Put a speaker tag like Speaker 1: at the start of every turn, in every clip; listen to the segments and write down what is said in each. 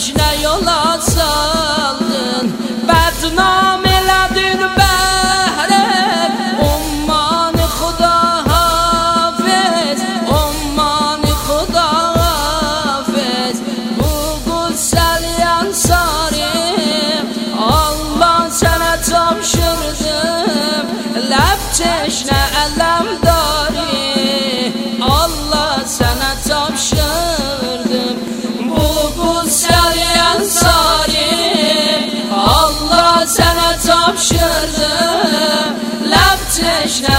Speaker 1: teşne yola saldın. Bednam eledin behrem, umman-ı Xuda hafiz, umman-ı Xuda hafiz. Bu güzel Ensari Allah sana tapşırdım, lab teşne elemdari Allah sana tapşırdım. Bu güzel Ensari Allah sana tapşırdım, lab teşne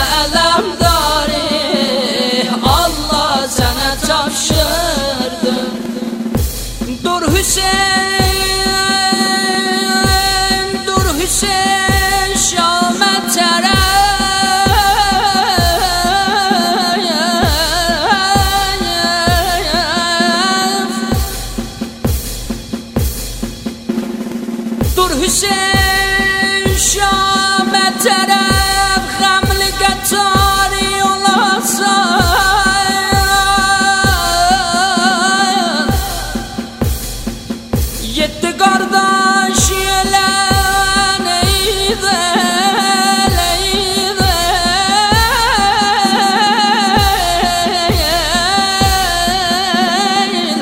Speaker 1: elemdari Allah sana tapşırdım. Dur Hüseyin, dur Hüseyin Şam'a taraf. Dur Hüseyin Şam'a taraf, gamlı qatarı yola sal. Yetti qardaş yelən eydəl, eydəl.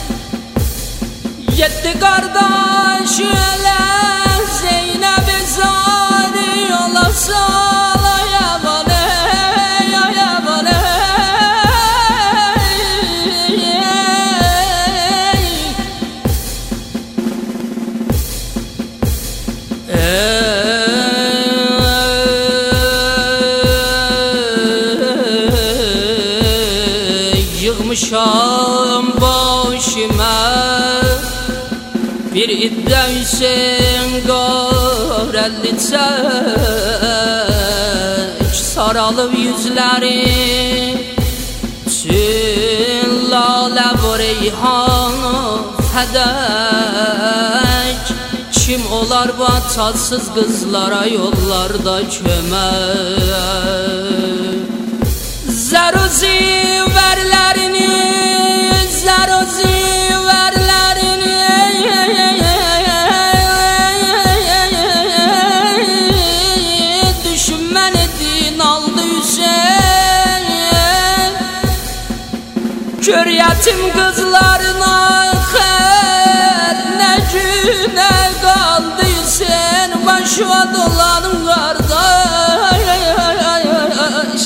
Speaker 1: Yetti qardaş yelən Zeynəb-i Zari yola sal. Ayaman ey, ayaman yığmışam başıma bir iddə Hüseyin qarəlli çək, saralıb yüzləri tün lalə və reyhan fədək. Kim olar bu tatsız qızlara yollarda kömək? Zəru zivərlərini, zəru zivərlərini düşmən edin aldı Hüseyin. Kör yetim qızlarına xət nə günə qaldı Hüseyin. Başıma dolanım qardaş.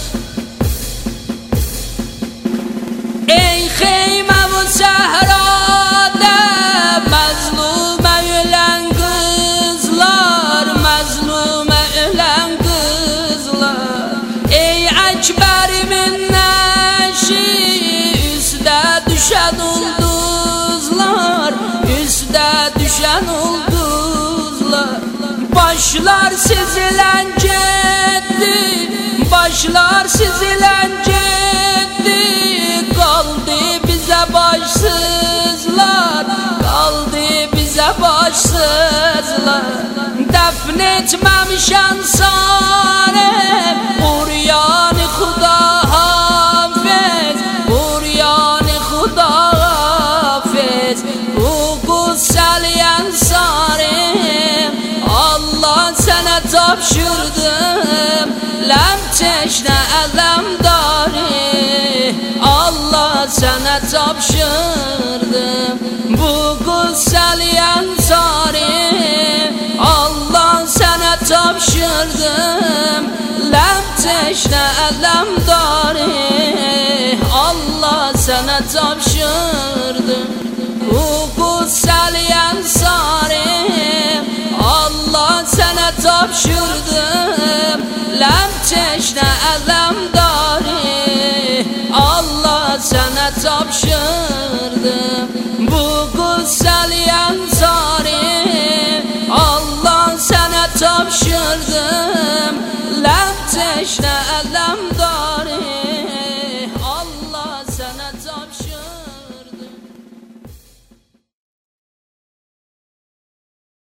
Speaker 1: Ey xeymə bu səhrada məzlumə ölən qızlar, məzlumə ölən qızlar. Ey Əkbərimin nəşi üstə düşən ulduzlar, üstə düşən ulduzlar. Başlar sizilən getdi, başlar sizilən getdi. Qaldı bizə başsızlar, qaldı bizə başsızlar. Dəfn etməmişən Ensari uryan-ı Xuda hafiz, uryan-ı Xuda hafiz. Bu güzel Ensari Allah sana tapşırdım, ləm teşne elemdari Allah sana tapşırdım. Bu güzel Ensari Allah sana tapşırdım, ləm teşne elemdari Allah sana tapşırdım. Bu güzel Ensari Allah sana tapşırdım, ləm teşne